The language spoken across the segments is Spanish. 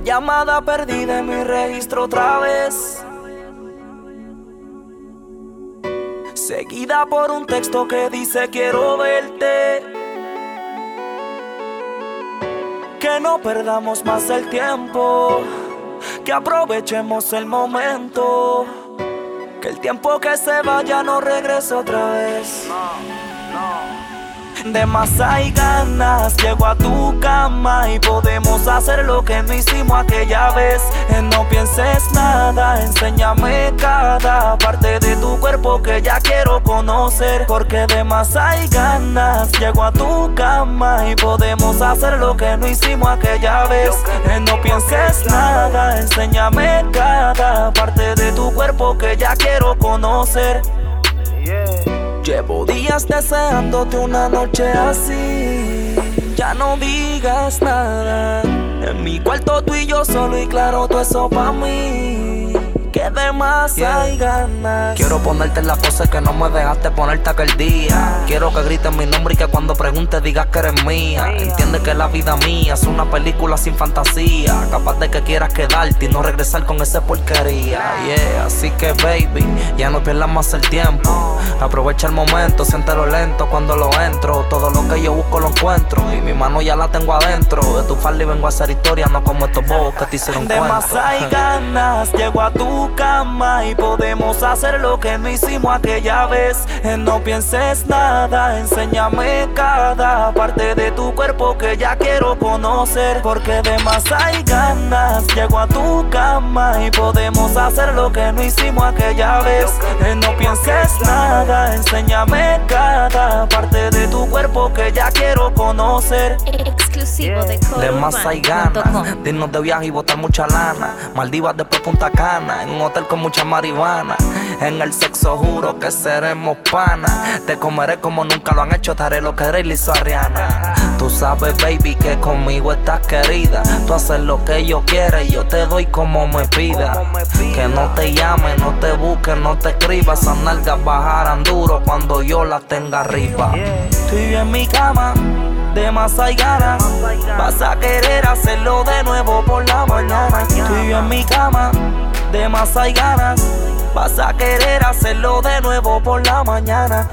llamada perdida en mi registro otra vez, seguida por un texto que dice quiero verte. Que no perdamos más el tiempo, que aprovechemos el momento, que el tiempo que se vaya no regrese otra vez. De más hay ganas, llego a tu cama y podemos hacer lo que no hicimos aquella vez. No pienses nada, enséñame cada parte de tu cuerpo que ya quiero conocer. Porque de más hay ganas, llego a tu cama y podemos hacer lo que no hicimos aquella vez. No pienses nada, enséñame cada parte de tu cuerpo que ya quiero conocer. Llevo días deseándote una noche así. Ya no digas nada. En mi cuarto tú y yo solo y claro, todo eso pa' mí. Que de más hay ganas. Quiero ponerte en la pose que no me dejaste ponerte aquel día. Quiero que grites mi nombre y que cuando preguntes digas que eres mía. Entiende que la vida mía es una película sin fantasía, capaz de que quieras quedarte y no regresar con esa porquería. Así que baby, ya no pierdas más el tiempo. Aprovecha el momento, siéntelo lento cuando lo entro. Todo lo que yo busco lo encuentro y mi mano ya la tengo adentro. De tu falda y vengo a hacer historia, no como estos bobos que te hicieron cuento. De más hay ganas, llego a tu cama y podemos hacer lo que no hicimos aquella vez. No pienses nada, enséñame cada parte de tu cuerpo que ya quiero conocer. Porque de más hay ganas, llego a tu cama y podemos hacer lo que no hicimos aquella vez. No pienses nada, enséñame cada parte de tu cuerpo que ya quiero conocer. Exclusivo de Coro De más hay ganas, de irnos de viaje y botar mucha lana. Maldivas después Punta Cana, en un hotel con mucha marihuana. En el sexo juro que seremos panas. Te comeré como nunca lo han hecho, te haré lo que Rey le hizo a Rihanna. Tú sabes baby que conmigo estás querida. Tú haces lo que yo quiera y yo te doy como me pida. Que no te llame, no te busque, no te escriba. Esas nalgas bajarán duro cuando yo las tenga arriba. Estoy en mi cama, de más hay ganas. Vas a querer hacerlo de nuevo por la mañana. Estoy en mi cama, de más hay ganas. Vas a querer hacerlo de nuevo por la mañana.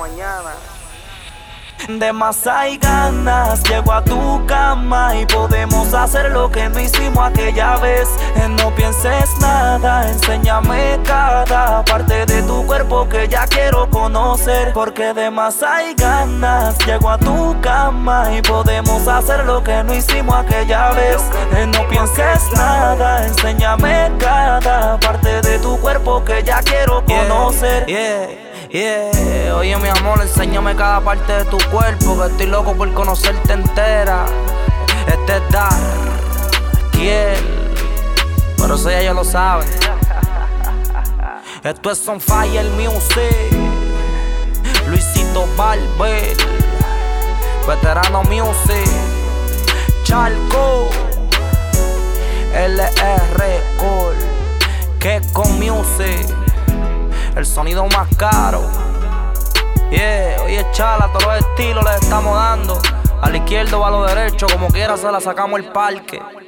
De más hay ganas, llego a tu cama y podemos hacer lo que no hicimos aquella vez. No pienses nada, enséñame cada parte de tu cuerpo que ya quiero conocer. Porque de más hay ganas, llego a tu cama y podemos hacer lo que no hicimos aquella vez. No pienses nada, enséñame cada parte de tu cuerpo que ya quiero conocer. Oye mi amor, enséñame cada parte de tu cuerpo, que estoy loco por conocerte entera. Este es Dar, Kiel, pero eso ya ellos lo saben. Esto es On Fire Music, Luisito Barber, Veterano Music, Charco, LR Cole, Keko Music, el sonido más caro. Oye chala, todos los estilos les estamos dando. A la izquierda o a lo derecho, como quiera se la sacamos el parque.